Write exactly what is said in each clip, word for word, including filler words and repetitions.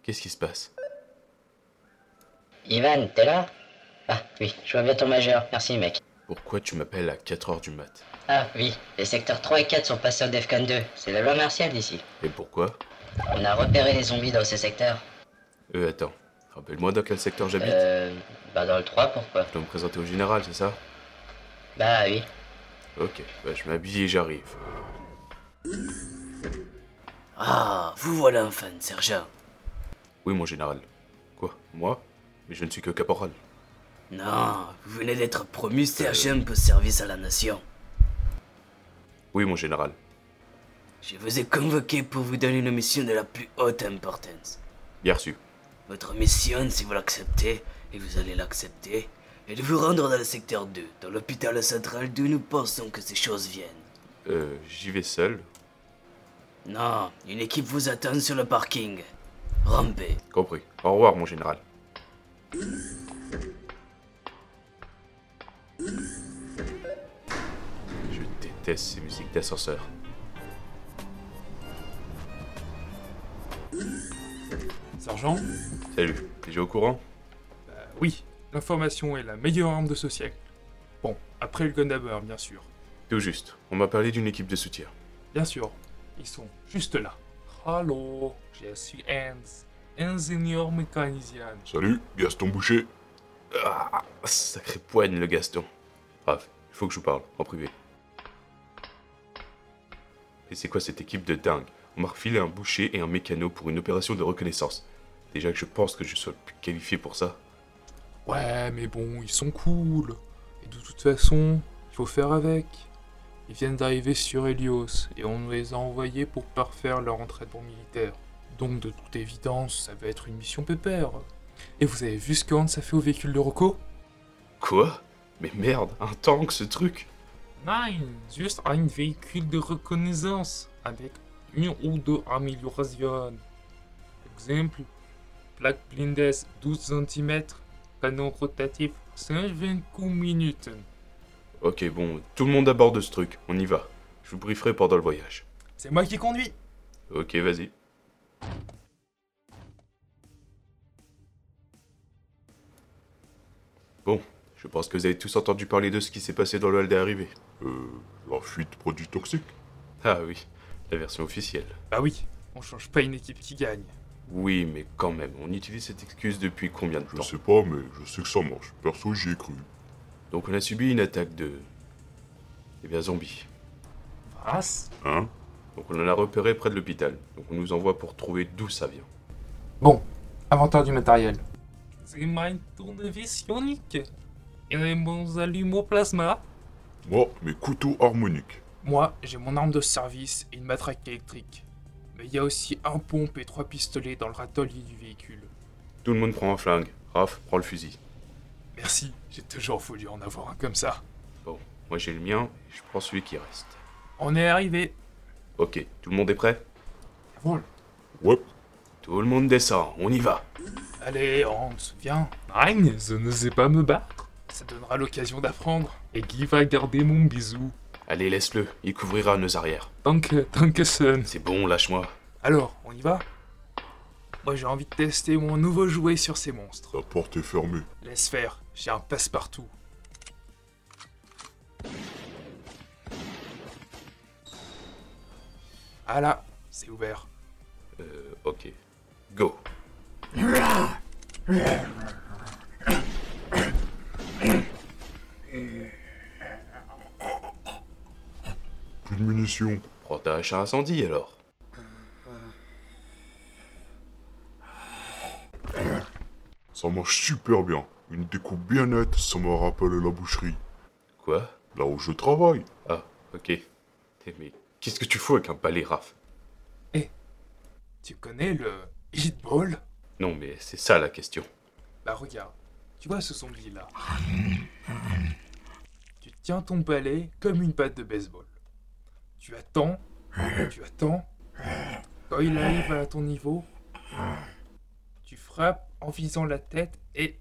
Qu'est-ce qui se passe? Ivan, t'es là? Ah oui, je vois bien ton majeur, merci mec. Pourquoi tu m'appelles à quatre heures du mat? Ah oui, les secteurs trois et quatre sont passés au Defcon deux, c'est la loi martiale ici. Et pourquoi? On a repéré les zombies dans ce secteur. Euh, attends. Rappelle-moi dans quel secteur j'habite. Euh... Bah dans le trois, pourquoi? Je dois me présenter au général, c'est ça? Bah oui. Ok, bah je m'habille et j'arrive. Ah, vous voilà enfin, sergent. Oui, mon général. Quoi? Moi? Mais je ne suis que caporal. Non, vous venez d'être promu sergent pour service à la nation. Oui, mon général. Je vous ai convoqué pour vous donner une mission de la plus haute importance. Bien reçu. Votre mission, si vous l'acceptez, et vous allez l'accepter, est de vous rendre dans le secteur deux, dans l'hôpital central d'où nous pensons que ces choses viennent. Euh, j'y vais seul. Non, une équipe vous attend sur le parking. Rampez. Compris. Au revoir, mon général. Je déteste ces musiques d'ascenseur. Sergent? Salut, t'es déjà au courant? Bah oui, l'information est la meilleure arme de ce siècle. Bon, après le Gunhammer, bien sûr. Tout juste. On m'a parlé d'une équipe de soutien. Bien sûr, ils sont juste là. Allô, je suis Hans, ingénieur mécanicien. Salut, Gaston Boucher. Ah, sacré poigne, le Gaston. Bref, il faut que je vous parle, en privé. Et c'est quoi cette équipe de dingue? On m'a refilé un boucher et un mécano pour une opération de reconnaissance. Déjà que je pense que je sois le plus qualifié pour ça. Ouais, mais bon, ils sont cool. Et de toute façon, il faut faire avec. Ils viennent d'arriver sur Helios et on les a envoyés pour parfaire leur entraînement militaire. Donc de toute évidence, ça va être une mission pépère. Et vous avez vu ce que Hans a fait au véhicule de Rocco? Quoi? Mais merde, un tank ce truc? Non, juste un véhicule de reconnaissance avec une ou deux améliorations. Exemple, plaque blindée douze centimètres, canon rotatif cent vingt coups minutes. Ok, bon, tout le monde à bord de ce truc, on y va. Je vous brieferai pendant le voyage. C'est moi qui conduis. Ok, vas-y. Bon, je pense que vous avez tous entendu parler de ce qui s'est passé dans le hall des arrivées. Euh, la fuite produit toxique. Ah oui, la version officielle. Bah oui, on change pas une équipe qui gagne. Oui, mais quand même, on utilise cette excuse depuis combien de Je temps? sais pas, mais je sais que ça marche. Perso, j'y ai cru. Donc on a subi une attaque de... Eh bien, zombies. Grâce. Hein? Donc on en a repéré près de l'hôpital. Donc on nous envoie pour trouver d'où ça vient. Bon, inventaire du matériel. C'est ma tournevis ionique. Et les bons allumeaux plasma. Moi, mes couteaux harmoniques. Moi, j'ai mon arme de service et une matraque électrique. Mais il y a aussi un pompe et trois pistolets dans le râtelier du véhicule. Tout le monde prend un flingue. Raph, prends le fusil. Merci, j'ai toujours voulu en avoir un comme ça. Bon, moi j'ai le mien, et je prends celui qui reste. On est arrivé. Ok, tout le monde est prêt? Vol. Ouais. Tout le monde descend, on y va. Allez, Hans, viens. Nein, je ne sais pas me battre. Ça donnera l'occasion d'apprendre. Et qui va garder mon bisou? Allez, laisse-le, il couvrira nos arrières. Danke, danke son. C'est bon, lâche-moi. Alors, on y va? Moi j'ai envie de tester mon nouveau jouet sur ces monstres. La porte est fermée. Laisse faire, j'ai un passe-partout. Ah là, c'est ouvert. Euh, ok. Go. Plus de munitions. Prends ta hache à incendie alors. Ça marche super bien. Une découpe bien nette, ça me rappelle la boucherie. Quoi? Là où je travaille. Ah, ok. Eh, mais qu'est-ce que tu fous avec un balai, Raph? Tu connais le hitball? Non, mais c'est ça la question. Bah regarde, tu vois ce zombie là. Tu tiens ton balai comme une batte de baseball. Tu attends, tu attends. Quand il arrive à ton niveau, tu frappes en visant la tête et...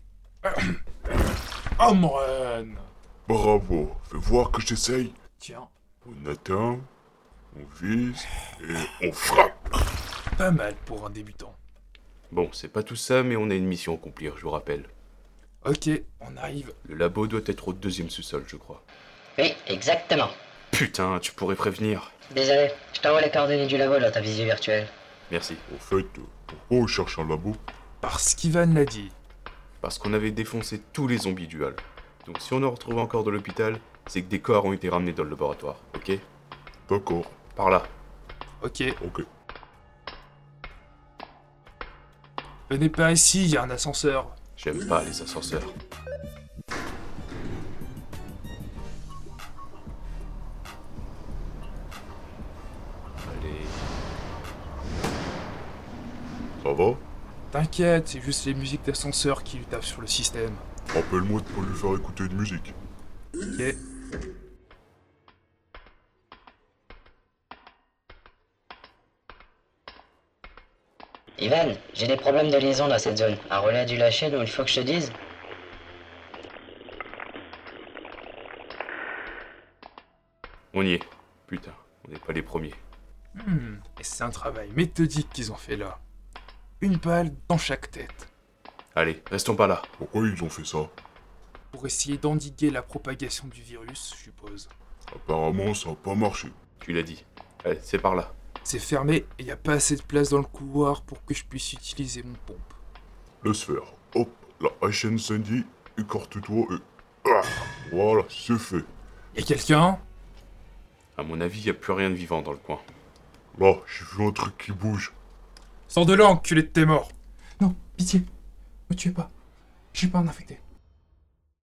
Home run! Bravo. Fais voir que j'essaye. Tiens, On atteint, on vise et on frappe. pas mal pour un débutant. Bon, c'est pas tout ça, mais on a une mission à accomplir, je vous rappelle. Ok, on arrive. Le labo doit être au deuxième sous-sol, je crois. Oui, exactement. Putain, tu pourrais prévenir. Désolé, je t'envoie les coordonnées du labo dans ta visée virtuelle. Merci. Au fait, euh, pourquoi on cherche un labo? Parce qu'Ivan l'a dit. Parce qu'on avait défoncé tous les zombies du hall. Donc si on en retrouve encore dans l'hôpital, c'est que des corps ont été ramenés dans le laboratoire, ok? D'accord, Par là. Ok, ok. venez par ici, il y a un ascenseur. J'aime pas les ascenseurs. Allez. Ça va? T'inquiète, c'est juste les musiques d'ascenseur qui lui tapent sur le système. Rappelle-moi de pas lui faire écouter de musique. Ok. Ivan, j'ai des problèmes de liaison dans cette zone. Un relais a dû lâcher, donc il faut que je te dise. On y est. Putain, on n'est pas les premiers. Hmm, et c'est un travail méthodique qu'ils ont fait là. Une balle dans chaque tête. Allez, restons pas là. Pourquoi ils ont fait ça? Pour essayer d'endiguer la propagation du virus, je suppose. Apparemment, ça a pas marché. Tu l'as dit. Allez, c'est par là. C'est fermé et y a pas assez de place dans le couloir pour que je puisse utiliser mon pompe. Laisse faire. Hop, la hache incendie, écarte-toi et... Ah, voilà, c'est fait. Y'a quelqu'un? À mon avis, y a plus rien de vivant dans le coin. Là, j'ai vu un truc qui bouge. Sors de là, enculé de tes morts! Non, pitié, me tuez pas. Je suis pas un infecté.